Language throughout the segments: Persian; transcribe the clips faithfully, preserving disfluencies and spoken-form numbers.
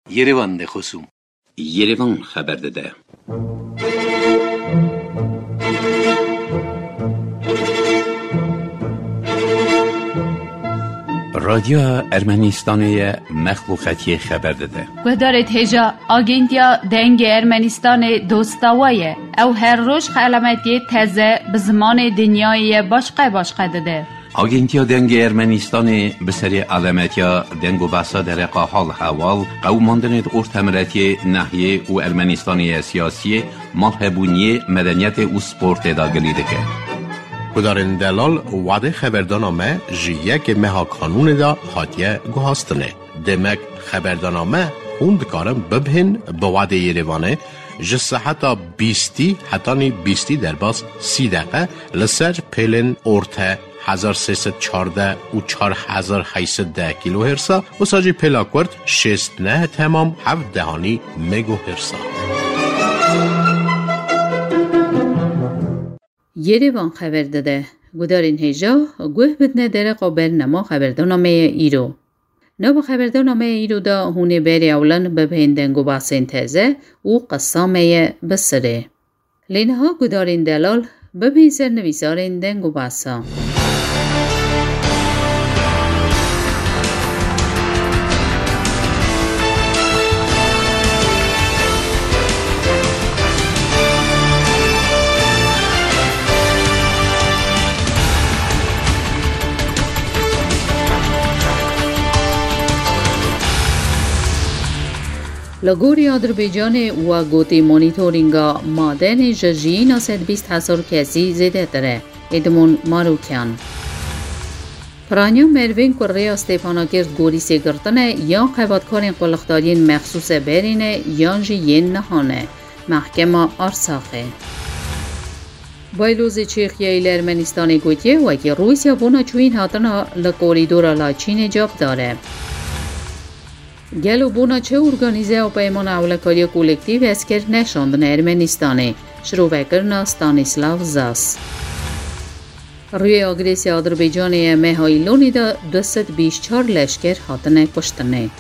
Yerevan de خصوم Yerevan خبر داده. رادیو ارمنستان مخلوقاتی خبر داده. گذارت هجا آگنتیا دنگ ارمنستان دوستاویه او هر روز علامتی تازه به زمان دنیای باشقه باشقه داده. آگنتیا دنگ ارمنستان به سری علامتیا دنگ و بحثا در حال حوال قوماندن ارتمرتی ناحیه و ارمنستانی سیاسی مالهبونی مدنیت و سپورت داگلی دکه. کدارن دلال وعده خبردانامه جیه که مها کانون دا هاتیه گوهاستنه. دمک خبردانامه خوند کارم ببهن به وعده یریوانه جسه حتی بیستی حتی نی بیستی در باز سی دقیقه لسر پیلن ارته هزار سیصد چارده و چار هزار هیصد ده کیلو هرسا و ساجی پلاکورد شست نه تمام هفت دهانی مگو هرسا. یریوان خبر داده. گدارین هجا گوه بدنه در قابل نما خبردانامه ایرو. نو خبردانامه ایرو دا هونه بری اولان ببهندنگو باسین تازه و قسامه بسره. لینها گدارین دلال ببین سر نویسارین دنگو باسا. لگوری آذربایجان و گوتی مانیتورینگا مادن جزینا سد بیست هزار کسی زده تره. ادمون ماروکیان. پرانیا مروین کره استپاناگرد گوری سگرتنه یا قوادکارین قلقدارین مخصوص برینه یا جیین نهانه. محکمه آرساخه. بایلوز چیخیه ایل ارمنستان گوتیه و که روسیا بونا چوین هاتنا لکوریدورا لاچین جاب داره. گلو بونا چه ارگانیزه و پیمان اولکاری کولکتیو اسکر نشاندن ارمنستانه شروع کرنا ستانیسلاو زاس. روی آگریسی آذربایجان مهایلونی دا دوست بیش چار لشکر هاتنه کشتنه.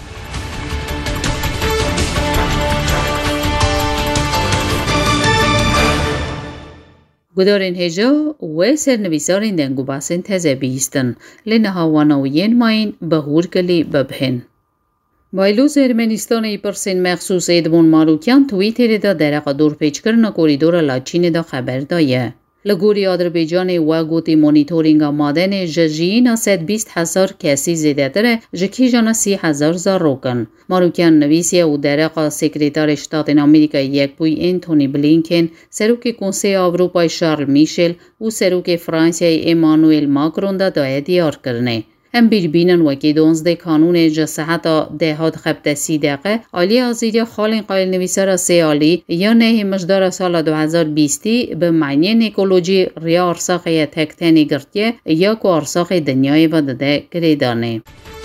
گدارین هجا و سرنویسارین دنگو باسن تزه بیستن لنها وانوین ماین بهور کلی ببهن. بایلوز ارمنستان ای پرسین مخصوص ادمون ماروکیان توییتر دا درق دور پیچ کرنا کوریدور لاچین دا خبر دایه. لگوری آذربایجان و گوتی مانیتورینگ مادن جزینا سد بیست هزار کسی زیده تره جکی جانا سی هزار زار روکن. ماروکیان نویسیه و درق سکریتار شتات امریکا یک بوی انتونی بلینکن، سروک کنسی آوروپای شارل میشل و سروک فرانسیای ایمانویل ماکرون دا دایه دیار کرنه. هم بیربینن وکی دونزده کانون جسحتا دهات خبت سی دقیقه آلی آزیدیا خالین قایل نویسر سه آلی یا نه مجدار سال دو هزار و بیست به معنی نیکولوژی ریا ارساخی تکتنی گرتیه یا که ارساخ دنیای و داده گریدانه.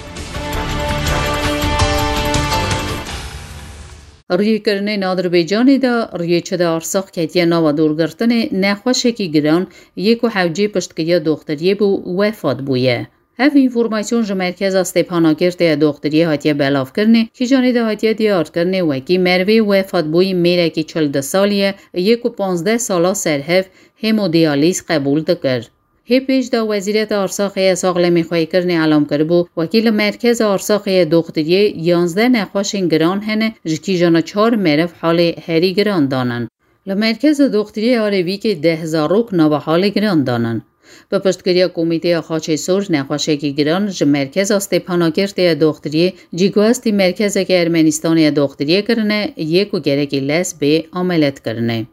روی کرنه آذربایجان دا روی چه ارساخ کتیه نوا دور گرتن نخوشه کی گران یک و حوجی پشتگیه دختریه بو وفات بویه. هف اینفورماسیون جو مرکز استپاناگرد دختری هاتیه بلاف کرنه که جانیده هاتیه دیار کرنه وکی مروی وفات بوی میره که چلده سالیه یک و پانزده سالا سرهف همودیالیز قبول دکر. هی پیش دا وزیرت آرساخی ساغلمی خواهی کرنه علام کربو وکیل مرکز آرساخی دختری یانزده نخواشین گران هنه جکی جانا چار مرف حال هری گران دانن. لمرکز دختری آروی که ده هزار روک نوا حال گران دانن. به پشتگیری کمیته خاچه سرج نخواشه که گران ج مرکز استپاناگرد دختری جیگواستی مرکز که ارمنستان دختری کرنه یک و گرکی لس به عملت کرنه.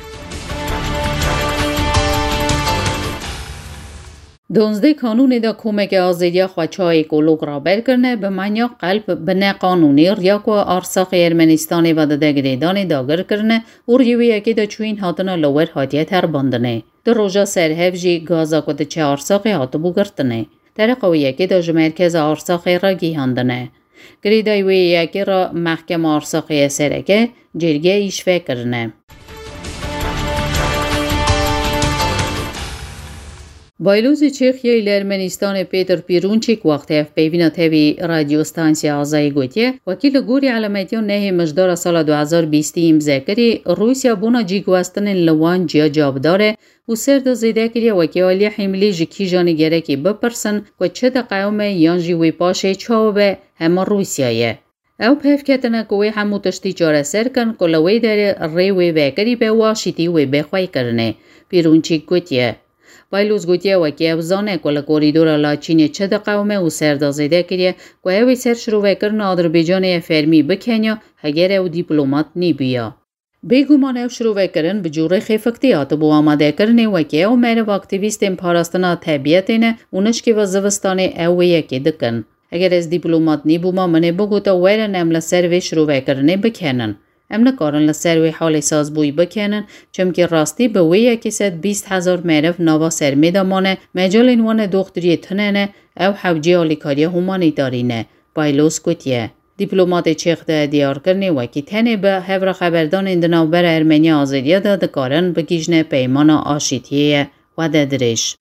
دونزده کانون دا کمک آزادی خواچای کلوگ را بر کرنه به معنی قلب بنا قانونی ریاکو آرساق ارمنستان و دادگریدان داگر کرنه و ریوی یکی دا چوین هاتنا لور هاتیه تر باندنه. در روژا سرهف جی گازا کده چه آرساقی هاتو بگرتنه. در قوی یکی دا جمرکز آرساقی را گیهاندنه. گریدای وی یکی را محکم آرساقی سرکه جرگه ایشوه کرنه. بایلوز چخیه لرمنستان پیتر پیرونچیک وقت اف پیوینا تیوی رادیو ستانسیا آزای گوتیه وکیل گوری علامتیان نه مجدار سال دو هزار و بیست امضا کری روسیا بونا جیگواستن لوان جیا جاب داره و سرد زیده کریه وکیالی حملی جکی جانی گره که بپرسن که چه دا قیوم یانجی وی پاشه چاوبه همه روسیایه. او پیف کتنه که وی همو تشتی چاره سر کن که لوی داره ری وی وکری به واشیتی وی بخوای کرنه. پیرونچیک گوتیه. بایلوز گوتیه وکی افزانه که لکوریدور لاچینی چه دا قومه و سردازیده کریه که اوی سر شروع کرن آدربیجان فرمی بکنیا هگر او دیپلومات نی بیا. بیگمان او شروع کرن بجوره خیفکتیات بو آماده کرنه وکی او مره و اکتیویستیم پاراستنا طبیعتینه اونش که وزوستانه او یکی دکن. اگر از دیپلومات نی بوما منه بگو تا ویرن ام لسروی شروع کرنه بکنن. ام نکارن لسروی حال ساز بوی بکنن چم که راستی به وی یکی ست بیست هزار معرف نوا سرمی دامانه مجال اینوان دختری تننه او حوجی آلیکاری همانیتارینه. بایلوز کتیه. دیپلومات چیخ ده دیار کرنی وکی تنه به هفر خبردان اندنابر ارمنیا آزادیا ده دکارن بگیجنه پیمان آشیتیه و ده درش.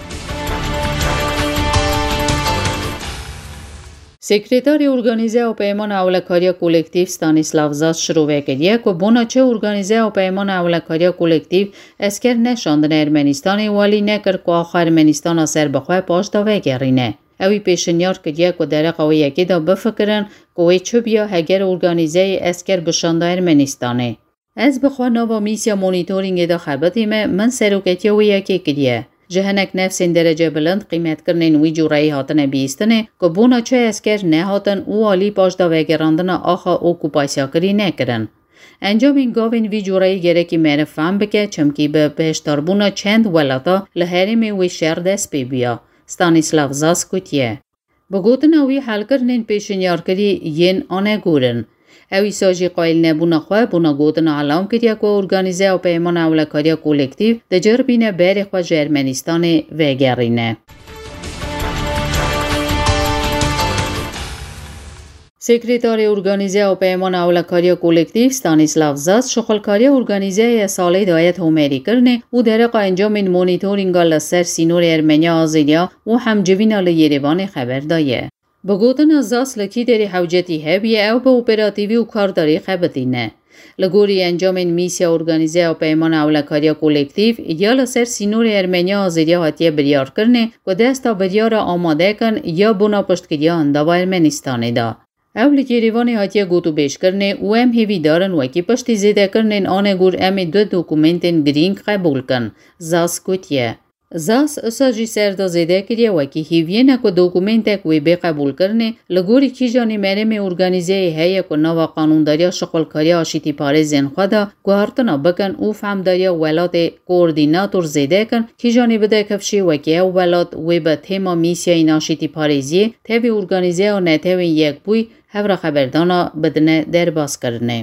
سکرتاری ارگانیزه و پیمان اولکاریا کولکتیو ستانیسلاو زاس شروع کردیه که بونا چه ارگانیزه و پیمان اولکاریا کولکتیو اسکر نشاندن ارمنستانی والی نکر که آخر ارمنستان سر بخواه پاش داوه گرینه. اوی پیشنیار کردیه که در قوی یکی دا بفکرن که وی چو بیا هگر ارگانیزه اسکر بشانده ارمنستانه. از بخواه نوا میسیا مونیتورینگ دا خبتیمه من سروکتی وی یکی کردیه. جهنک نفسین درجه بلند قیمت کرنین وی جورایی هاتن بیستنه که بونا چه اسکر نه هاتن او آلی پاش دا وگراندن آخا اوکوپاسیا کری نکرن. انجام این گاوین وی جورایی گره که میره فهم بکه چمکی به بهشتار بونا چند ولاتا لحرم وی شهر دست بی بیا. ستانیسلاو زاس کتیه. بگوتن اوی حل کرنین پیشنیار کری ین آنه گورن. اوی ساجی قایل نبونا خواه بونا گوتن علام کریا که ارگانیزه و پیمان اولکاریا کولکتیو ده جربینه بری خواه جرمنستان وگرینه. سکرتاری ارگانیزه و پیمان اولکاریا کولکتیو ستانیسلاو زاس شغلکاری ارگانیزه سالی دایت همری کرنه و درقا انجام این مونیتورینگا لسر سینور ارمنیا آزیلیا و همجوینا لیریوان خبر دایه. بگوتن از زاس لکی داری حوجتی هبیه او به اپراتیوی و کارداری خبتینه. لگوری انجام این میسیا ارگانیزه و پیمان اولکاریا کولکتیو یا لسر سینور ارمنیا آزیلیا هاتیه بریار کرنه و دستا بریار آماده کن یا بنا پشتگیری انداوا ارمنستانه دا. اولی که ریوانی هاتیه گوتو بیش کرنه و ام هیوی دارن وکی پشتی زیده کرنه آنه گور ام دو دوکومنتین گرینگ قبول کن. زاس کتیه. زاس اساجی سردا زیده کریه وکی هیویه نکو دوکومنتک وی بی قبول کرنه لگوری کی جانی مرم ارگانیزه هیه که نوا قانونداریا شغلکاری آشیتی پاره زن خدا گوهرتنا بکن او فهمداریا ولات کوردیناتور زیده کن کی جانی بده کفشی وکی او ولات وی به تیما میسیا این آشیتی پارهزیه تیوی ارگانیزه و نتیوی یک بوی هفر خبردانا بدنه در باز کرنه.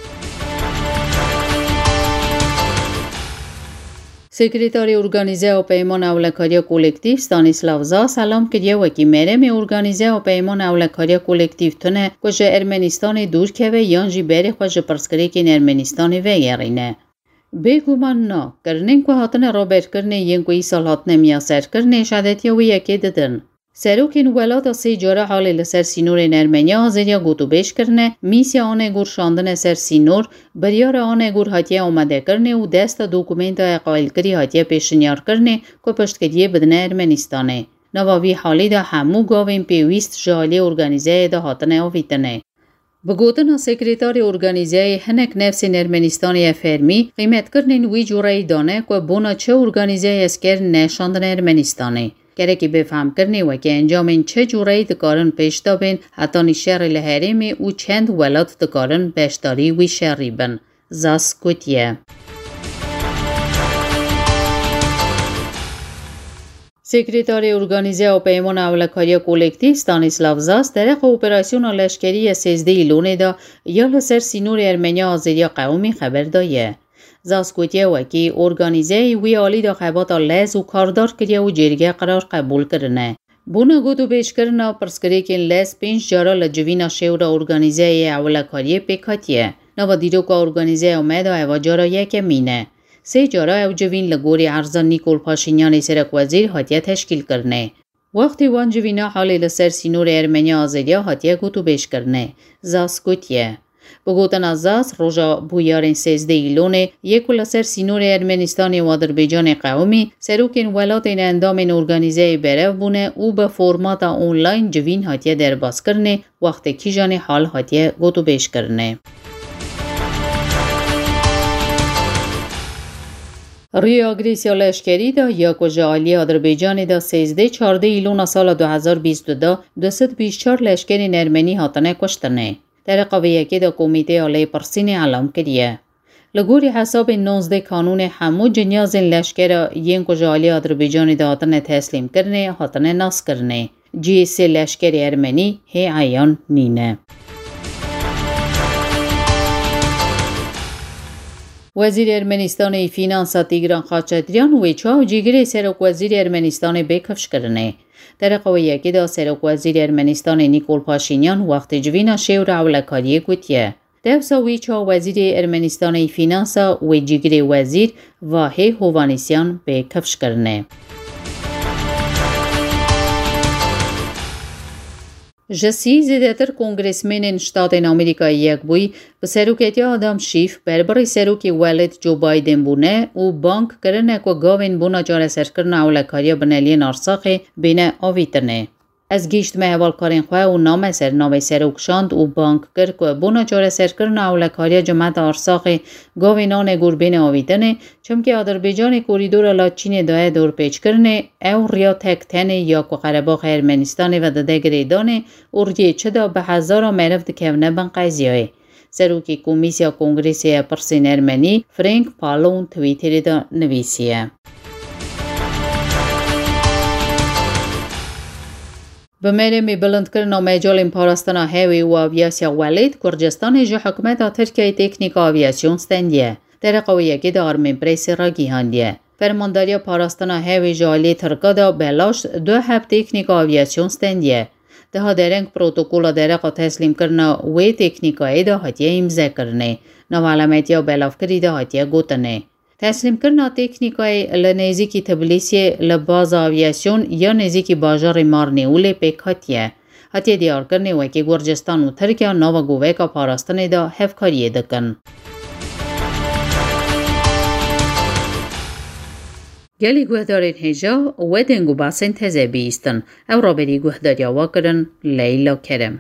سکرتاری ارگانیزه و پیمان اولکاریا کولکتیو ستانیسلاو زاس سلام کردیه وکی مرم ارگانیزه و پیمان اولکاریا کولکتیو تنه کجا ارمنستان دور که و یانجی بری خوش پرسکری که ارمنستان وگرینه. بگومان نا کرنین که هاتن رابر کرنه ین که ای سال هاتن میاسر کرنه شدتی و یکی ددن. سروکین ولات سی جاره حالی لسر سینور این ارمنیا آزیدیا گوتو بیش کرنه میسیا آنه گور شاندن سر سینور بریار آنه گور هاتیه آمده کرنه و دست دوکومنت قائل کری هاتیه پیشنیار کرنه که پشتکریه بدنه ارمنستانه. نواوی حالی دا همو گاوین پیویست جالی ارگانیزه دا هاتنه آویتنه. بگوتن سکرتاری ارگانیزه هنک نفسین ارمنستانی فرمی قیمت کرنین وی جورایی دانه که بونا چه ارگانیزه اسکر نشاندن ارمنستانه. گره که بفهم کرنه و که انجام این چه جورایی دکارن پیش دابین حتی نشر لحریمی او چند ولات دکارن بیشتاری وی شری بن. زاس کتیه. سکرتاری ارگانیزه و پیمان اولکاریا کولکتیو ستانیسلاو زاس درق اپراسیون لشکری سیزده لونه دا یا لسر سینور ارمنیا آزیدیا قومی خبر دایه. زاس کتیه وکی ارگانیزه وی آلی دا خباتا لیز و کاردار کریه و جرگه قرار قبول کرنه. بونا گوتو بیش کرنا پرسکری که لیز پینش جارا لجوینا شور ارگانیزه اولکاری پیکاتیه. نوا دیرو که ارگانیزه اومده و جارا یک مینه. سه جارا او جوین لگوری عرضان نیکول پاشینیان سرک وزیر هاتیه تشکیل کرنه. وقتی وان جوینا حالی لسر سینور ارمنیا آزادیا هاتیه گوتو بیش کرنه. زاس گوتیه. بگوتن از زاس روژا بویارن سیزده ایلونه یکو لسر سینور ارمنستان و آذربایجان قومی سروکین ولاتین اندامین ارگانیزه برف بونه او به فرمات اونلاین جوین هاتیه در باز کرنه وقتی کیجان حال هاتیه گوتو بیش کرنه. روی آگریسیا لشکری دا یا کجالی آذربایجان دا سیزده چارده ایلون سال دو هزار و بیست و دو دوست بیست چار لشکری ارمنی هاتنه کشتنه. در قویه که دا کمیته عالی پرسین علام کریه. لگوری حساب نوزده کانون همو جنیاز لشکر ین کجالی آذربایجان دا هاتنه تسلیم کرنه هاتنه ناس کرنه. جی سی لشکر ارمنی هی عیان نینه. وزیر ارمنستان فینانس تیگران خاچاتریان و چاو جیگری سرک وزیر ارمنستان بکفش کرنه. در قویه که دا سرک وزیر ارمنستان نیکول پاشینیان وقت جوینا شیور اولکاریه گوتیه. دوسا وی چاو وزیر ارمنستان فینانس و جیگری وزیر و هی هوانیسیان بکفش کرنه. جسی زیدتر کنگرسمنین شتاتین آمریکایی یک بوی به سروکیتی آدم شیف بربری سروکی ولید جو بایدن بونه و بانک کرنه که گاوین بونا جاره سرکرن اولکاریا بنالی نارساقی بینه آویترنه. از گیشت محوال کارین خواه و نام سر ناوی سروک شاند و بانک کر که بونا جاره سرکرن اولکاریا جمعت آرساقی گاوینان گور بینه آویتنه چمکه آذربایجان کوریدور لاچین دای دور پیچ کرنه او ریا تک تنه یا که قرباق ارمنستان و دده گریدانه ارگی چدا به هزارا مرفت کونه بن قیزیای. سروکی کمیسیا کنگریسی پرسین ارمنی فرانک پالون تویتری دا نویسیه. به میره می بلند کرن و مجال پاراستان هاوی و آویاسیا ولید کرجستان جو حکمت ترکیه تکنیک آویاسیون ستندیه. در قویه که دار من پریس را گیهاندیه. فرمانداری پاراستان هاوی جالی ترکا دا بلاش دو هب تکنیک آویاسیون ستندیه. ده ها درنگ پروتوکولا درقا تسلیم کرنا و تکنیکایی دا هاتیه امزه کرنه. نوعلمتی و بلاف کری دا هاتیه گوتنه. تسلیم کرنا تکنیکای لنزیکی تبلیسی لباز آویاسیون یا نزیکی باجار مارنیول پیک هاتیه. هاتیه دیار کرنه و که گرجستان و ترکیه نو گوه که پاراستانه دا هفکاریه دکن. گلی گوهدارین هجا و دنگو باسن تزه بیستن او را بری گوهداری آوا کرن لیلا کرم.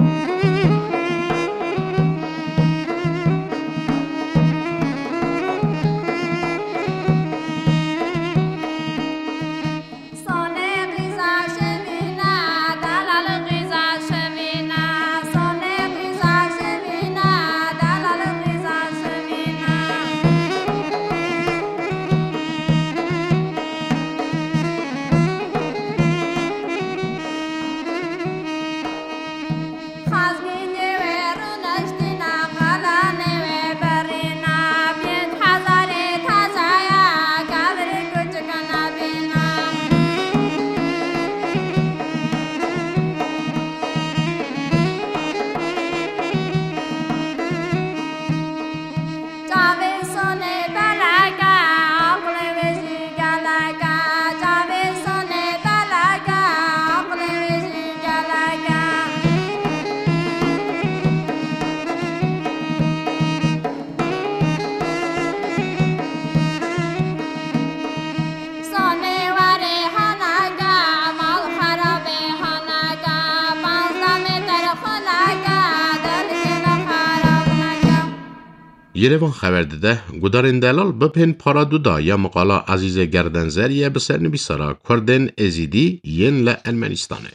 یروان خبر داده گودارین دلال بپن پارادودا یا مقاله عزیز گردنزریه بسر نبیسارا کردن ازیدی ین لألمانستانه.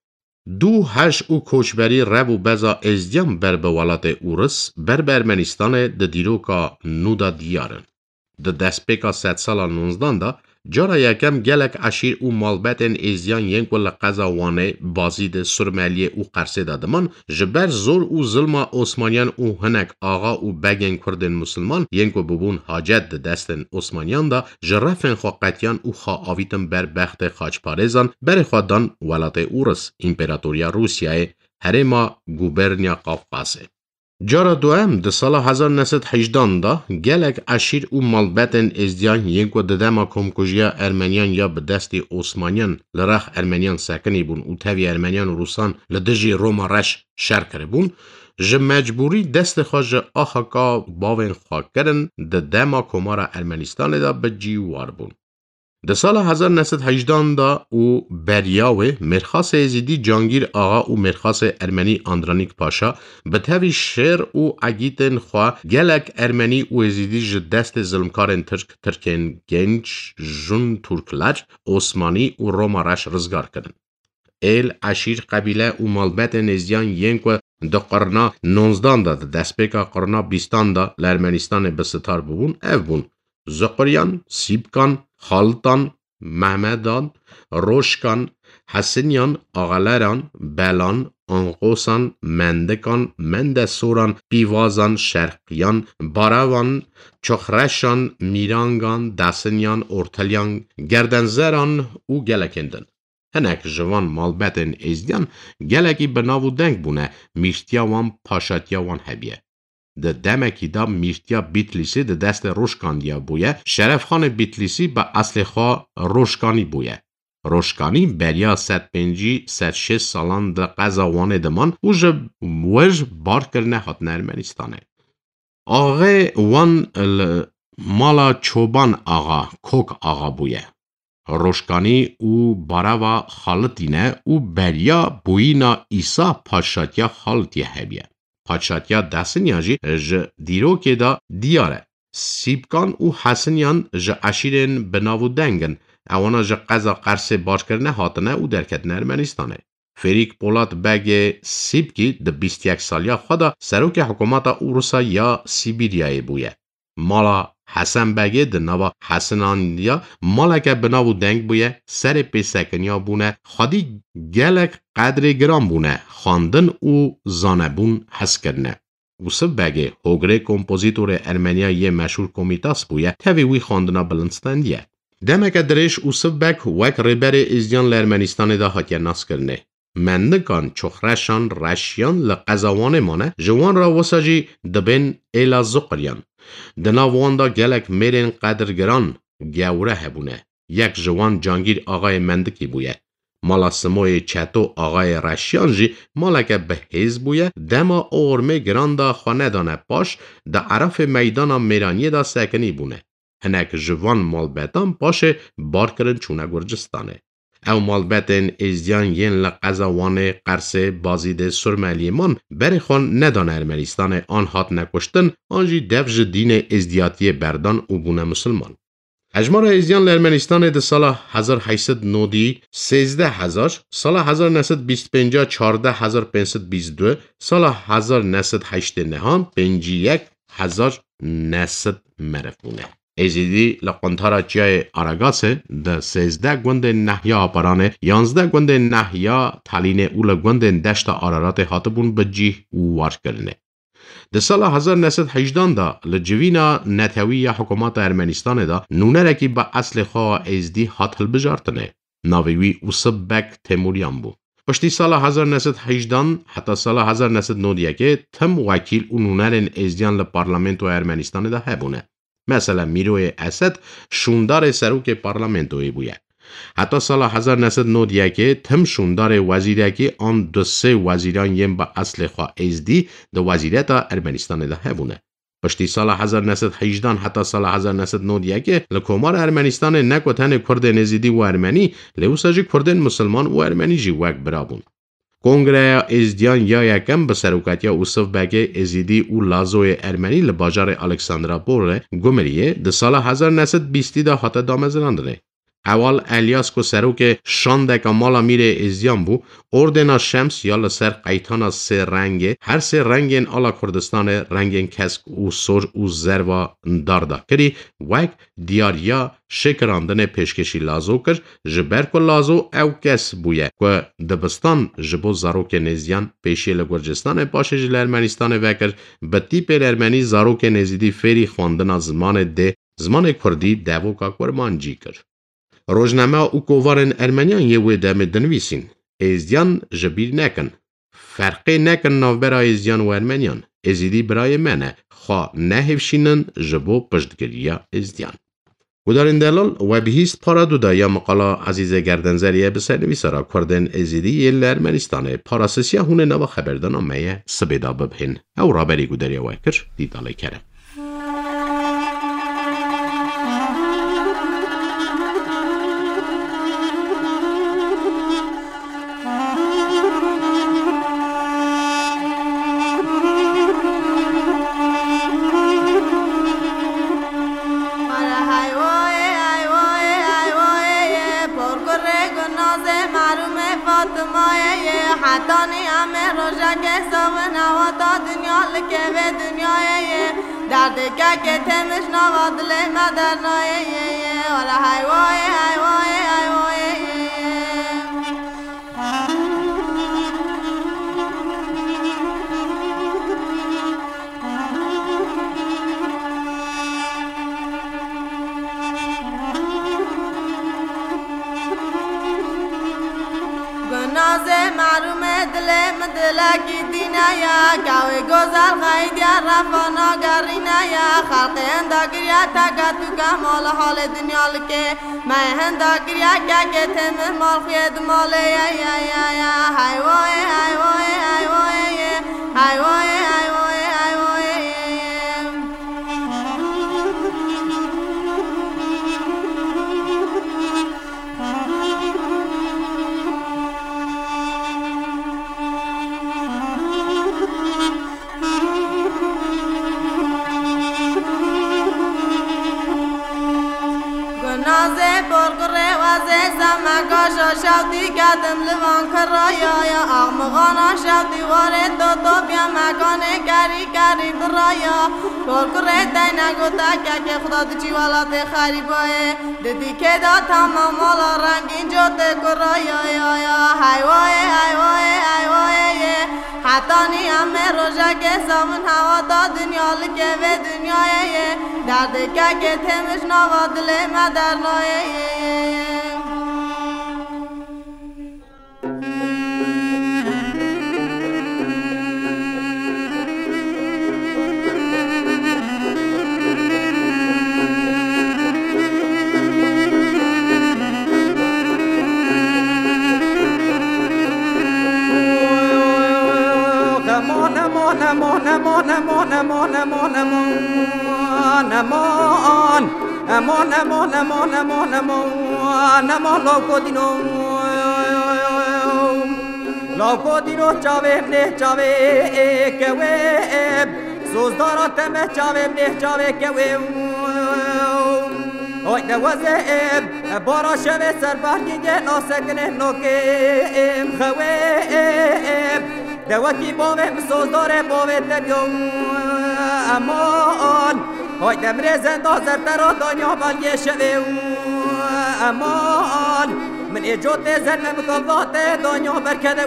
دو هش او کوچبری رب و بزا ازدیم بر به ولات اورس بر به ارمنستان ده دیروکا نودا دیارن. ده دسپیکا ست سالا نونزدان دا جارا یکم گلک عشیر او مالبتن ازدیان ینک ولا قضا وانه بازید سرمالیه او قرصه دادمان جبر زور او ظلما عثمانیان او هنک آغا او بگن کردن مسلمان ینک و ببون حاجت ده دستن عثمانیان دا جرفن خوا قتیان او خوا آویتن بر بخت خاچ پارزان بر خودان ولات اورس امپراتوریا روسیای هرما گوبرنیا قافقاسه. جارا دوام ده سال هزار و نهصد و هجده دا گلک عشیر و مالبتن ازدیان یکو ددما کمکوژیا ارمنیان یا به دست عثمانیان لرخ ارمنیان سکنی بون و تاوی ارمنیان و روسان لدجی روما رش شر کرده بون جه مجبوری دست خواج آخاکا باوین خواه کرن ده دما کمارا ارمنستان دا به جیوار بون. ده سال هزار و نهصد و هجده دا او بریاوه مرخاص ازیدی جانگیر آقا و مرخاص ارمنی اندرانیک پاشا به تاوی شیر و عگیتن خواه گلک ارمنی و ازیدی جه دست ظلمکارن ترک ترکن گنج جون ترکلر عثمانی و روما رش رزگار کرن. ایل عشیر قبیله و مالبت نزدیان ینکو ده قرنا نونزدان دا ده دستپیکا قرنا بیستان دا لارمنستان بستار ببون او بون زقریان، سیبکان، خالتان، محمدان، روشکان، حسنیان، آغلران، بلان، انقوسان، مندکان، مندسوران، پیوازان، شرقیان، باروان، چخرشان، میرانگان، دسنیان، ارتلیان، گردنزران و گلکندن. هنک جوان مالبتن ازدیان گلکی بناو دنگ بونه میشتیا وان پاشاتیا وان هبیه. ده دمکی دا میشتیا بیتلیسی ده دست روشکاندیا بویه شرف خان بیتلیسی با اصل خواه روشکانی بویه. روشکانی بریا ست پنجی ست شش سالان ده قضاوان دمان و جب وج بار کرنه هات ارمنستانه. آغا وان مالا چوبان آغا کوک آغا بویه. روشکانی او باراوا خالتینه او بریا بوینا ایسا پادشاتیا خالتیه هبیه. پادشاتیا دستنیاجی ج دیرو که دا دیاره. سیبکان او حسنیان ج عشیرین بناو دنگن. اوانا ج قضا قرص باش کرنه هاتنه او درکتن ارمنستانه. فریک پولات بگ سیبکی ده بیست یک سالیا خدا سروک حکومت اوروسا یا سیبیریای بویه. مالا حسن بگه ده نوا حسنانیا مالا که بناو دنگ بویه سر پیسکنیا بونه خادی گلک قدر گرام بونه خواندن او زانبون حس کرنه. اوسف بگه هوگره کمپوزیتور ارمنیا یه مشهور کمیتاس بویه تاوی وی خواندنا بلنستندیه. دمه که درش اوسف بگ وک ریبر ازیان لارمنستان دا حتیه ناس کرنه. مندگان چخرشان رشیان لقضاوان مانه جوان را وساجی دبن ایلا زقریان. دناوان دا گلک میرین قدرگران گوره هبونه. یک جوان جانگیر آقای مندکی بویه. مالا سموی چتو آقای رشیان جی مالا که به حیز بویه دما اورمه گران دا خانه دانه پاش دا عرف میدان میرانی دا سکنی بونه. هنک جوان مالبتان پاشه بار کرن چونه گرجستانه. او مالبتن ازدیان ین لقضاوان قرصه بازید سرمالیمان بری خون ندان ارمنستان آن هات نکشتن آنجی دفج دین ازدیاتی بردان و بونه مسلمان. اجمار ازدیان لارمنستان ده سال هزار و هشتصد و نود سیزده هزار، سال هزار و نهصد و بیست و پنج چهارده هزار و پانصد و بیست و دو، سال هزار و نهصد و هشتاد و نه پنج یک هزار و نهصد مرفونه. ازیدی لقنتارا جای آراگاسه ده سیزده گوند نحیا پرانه یانزده گوند نحیا تالینه اول گوند دشت آرارات هاتبون بجیه و وار کرنه. ده سال هزار و نهصد و هجده دا لجوینا نتوی حکومت ارمنستان دا نونرکی با اصل خواه ازدی هاتل بجارتنه. ناویوی اوسب بک تیموریان بو. پشتی سال هزار و نهصد و هجده حتی سال هزار و نهصد و نود که تم وکیل و نونرن ازدیان لپارلمنتو ارمنستان دا هبونه. مثلا میروی اسد شوندار سروک پارلمنتوی بویه. حتی سال هزار و نهصد و نود که تم شوندار وزیره که آن دو سه وزیران یم با اصل خواه ازدی دو وزیرتا ارمنستان ده هبونه. پشتی سال هزار و نهصد و هجده حتی سال هزار و نهصد و نود که لکومار ارمنستان نکو تن کرد نزیدی و ارمنی لیوساجی کردن مسلمان و ارمنی جی وک برابون. کنگره ازدیان یا یکم به سروکاتیا اوسف بگه ازیدی او لازوی ارمنی لباجار الکساندرا بوره گمریه ده سال هزار و نهصد و بیست دا حتی دامزراندنه. اول الیاس کو سروک شاندک مالا میره ازیان بو اردنا شمس یا لسر قیتانا سه رنگه هر سه رنگین آلا کردستان رنگین کسک و سر و زروا داردا کری وک دیاریا شکراندن پیشکشی لازو کر جبر کو لازو او کس بویه که دبستان جبو زاروک نزیان پیشی لگرجستان پاشه جل ارمنستان وکر بطی پر ارمنی زاروک نزیدی فری خواندن زمان ده زمان کردی دوو کا کرمانجی کر. روزنامه او کووارن ارمنیان یه وی دم دنویسین. ازدیان جبیر نکن. فرقی نکن نوبرا ازدیان و ارمنیان. ازیدی برای منه خواه نهفشینن جبو پشتگریا ازدیان. گودارین دلال و بهیست پارا دودا یا مقالا عزیز گردنزریه بسر نویسارا کردن ازیدی یه لرمنستانه پاراسسیا هونه نوا خبردان آمه سبیدا ببهن او رابری گوداریا وکر دیدالی کرد. دردکه که تمش نوادل مدر نایه ولا های وای های وای های وای گنازه معلوم دل مدلکی دینایا کاوی گذر خاید یا رفانا گرینایا خلق هندا گریا تاکا تو کمال حال دنیا لکه میں هندا گریا کیا کہ تم مال خید مال یا یا یا یا های وای های وای های وای های وای های وای های وای نازه برگره وزه سمکاشا شوتی کدم لوان کرایا یا آمغانا شوتی واره تو تو بیا مکانه کری کری برایا برگره دینا گوتا که که خدا تو چی والات خریبایه دیدی که دا تمام مالا رنگین جوته کرایا یا یا های وای های وای های وای حتی نی همه روژه که سامن هوا دا دنیا لکه و دنیایه درده که که تمش نوادل مدر نایه نمان نمان نمان نمان نمان نمان نمان نمان نمان نمان نمان نمان لوکو دینو لوکو دینو چاوه نه چاوه کوه سوزدارات مه چاوه نه چاوه کوه اوی دوازه بارا شوه سربرگی ناسکنه نوکه خوه دوکی باوه مسوزداره باوه تبیو امان های دمره زنده زرترا دنیا بلگه شوه امان من ایجوت زن مکافات دنیا برکده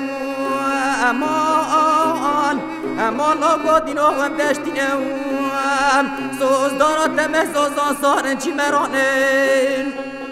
امان امان لوگو دینو هم دشتینه سوزدارات مسوزان سارن چی مرانن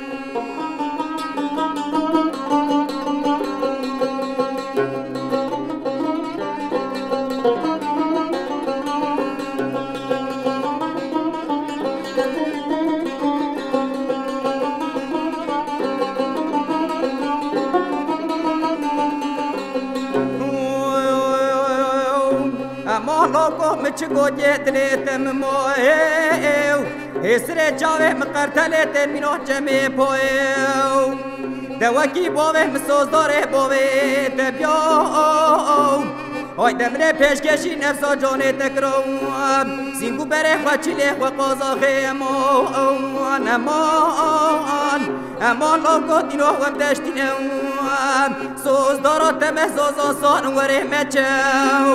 لوگو مچگو جدلتم موهو اسر جاوه مقرتلت مینو جمع پوهو دوکی باوه مسوزداره باوه تبیو های دمره پیشکشی نفسا جانه تکرو سینگو بره خوچیله و قازاخه امان امان امان لوگو دینو هم دشتینه سوزدارات مزوزان سان وره مچو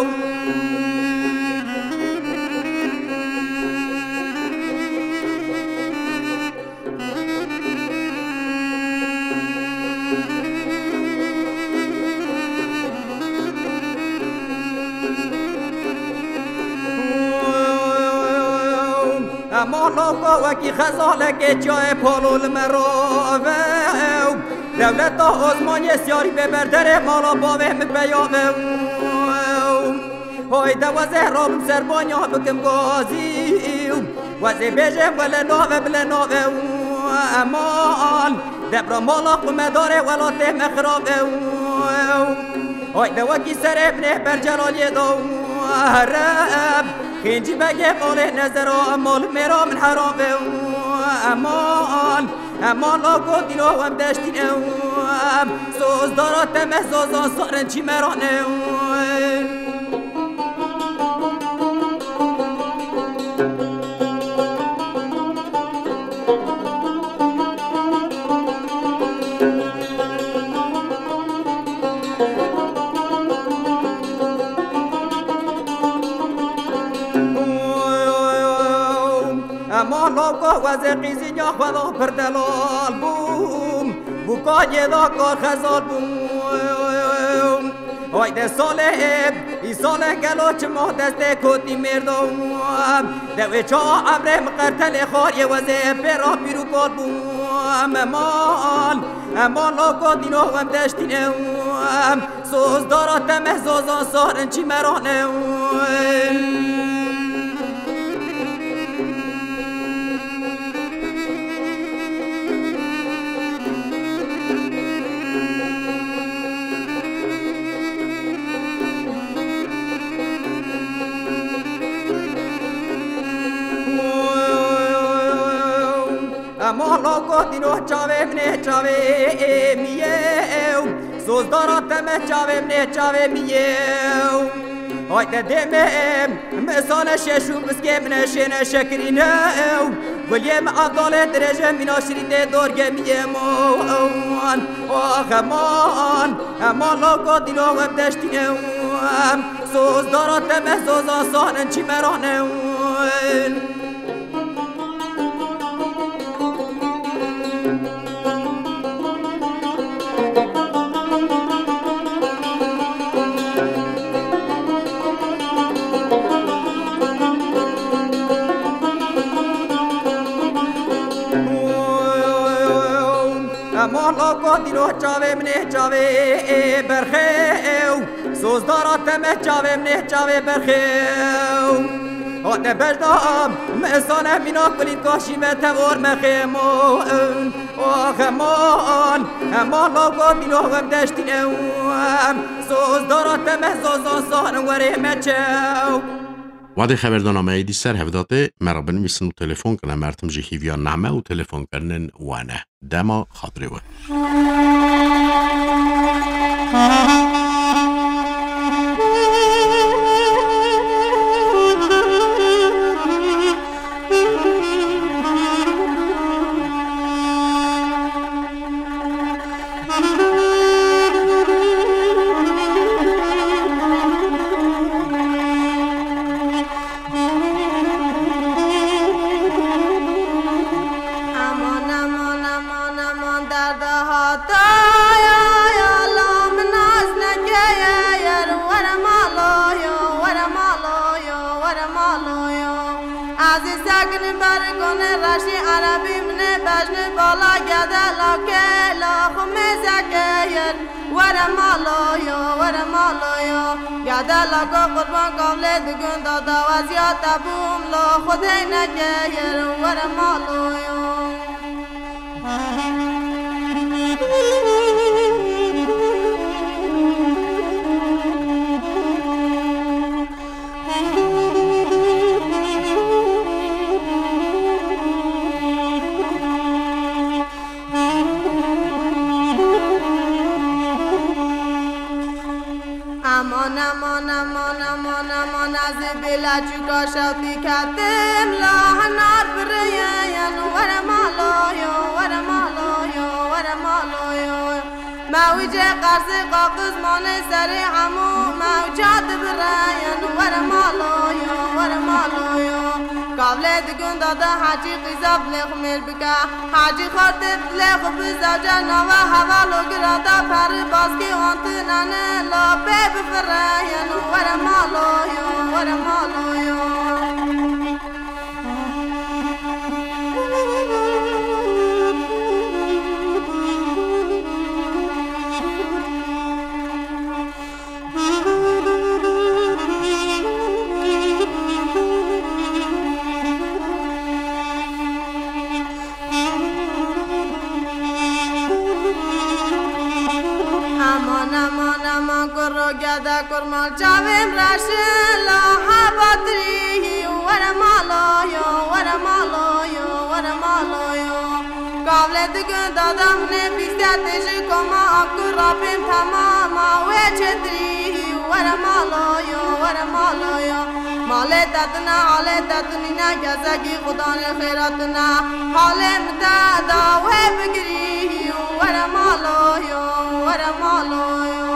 اما لوگو وکی خزاله که جای پالول مراوه دولت آزمانی سیاری به بردر مالا باوه مبیاوه های دوازه رام سربانیا بکم گازی وزی بیجم ولی نوه بلی نوه امان دبر مالا قمداره ولا تهم خرابه های دوکی سر ابنه بر جلالی دو رب خینجی بگه ماله نظر امال میرا من حرامه امان امان لا گودینو هم دشتین ام سوز دارات مزازان سارن چی مرانه اما لوکا وزه قیزی نیا خدا پر دلال بوم بوکای دا کار خزال بوم وای ده ساله ای ساله گلو چه ما دسته کتی مردم دوی چا عمره مقرتل خاری وزه پیرا پیرو کار بوم امان امان لوکا دینو هم دشتینه سوز دارات مهزازان سارن چی مرانه اما لوکو دینو چاوه منه چاوه میو سوز دارات مه چاوه منه چاوه میو های دمم مثال ششو بسکه منه شنه شکرینه ولیم عبدال درجه مینا شریده دورگه میم آخ امان اما لوکو دینو هم دشتینه سوز دارات مه سوز آسانن چی مرانه اما لوکو دینو چاوه منه چاوه برخیو سوز دارات مه چاوه منه چاوه برخیو آده بجدام مسانه مینا کلید کاشی و تور مخیمون آخ امان امان لوکو دینو هم دشتینه سوز دارات مه زازان سان وره مچو وادي خبردنامه دیسر هفداته مرابن میسن و تلفن کنه مرتم جهیویا نامه و تلفن کرنن وانه دما خاطره و دلا کو قربان قبل دگون دادا وزیات بوم لا خدای نگیر ور مالویو امان امان امان امان امان از بلا چوکا شوتی کتم لا هنار بریا ور مالویو ور مالویو ور مالویو موجه قرص قاقز مان سر همو موجات بریا ور مالویو ور مالویو قبل دگون دادا حاجی قیزاب لخمیر بکا حاجی خورد لخ بزاجا نوا حوالو گرادا پر باسکی آنتنانه لا بیب فرین ور مالویو ور مالویو من کرو گدا کرمال چاویم راشلا حباتری ور مالایو ور مالایو ور مالایو قابل دکن دادم نه بیستش کما اکرابیم تمام و چتری ور مالایو ور مالایو ماله دادنا حاله دادنی نه گزگی خدا نه خیراتنا حاله مدادا و بگری ور مالایو ور مالایو.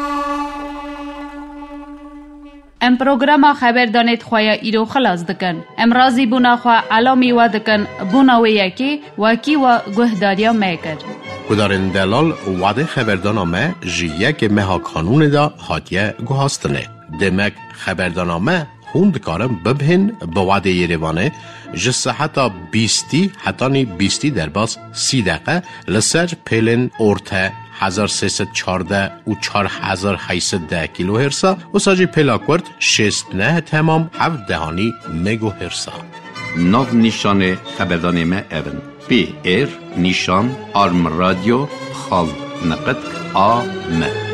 ام پروگرام خبر دانید خواه ایرو خلاص دکن. ام رازی بونا خواه علامی و دکن بونا و یکی وکی و گهداریا میکر. گدارن دلال وعده خبردانامه جیه که مها کانون دا هاتیه گوهاستنه. دمک خبردانامه خوند کارم ببهن به وعده یریوانه جسه حتی بیستی حتی نی بیستی در باز سی دقیقه لسر پیلن ارته هزار سیصد چارده و چار هزار هیصد ده کیلو هرسا و ساجی پلاکورد شست نه تمام هفت دهانی مگو هرسا. ناو نیشان خبردانامه اون پی ایر نیشان آرم رادیو خال نقد آ م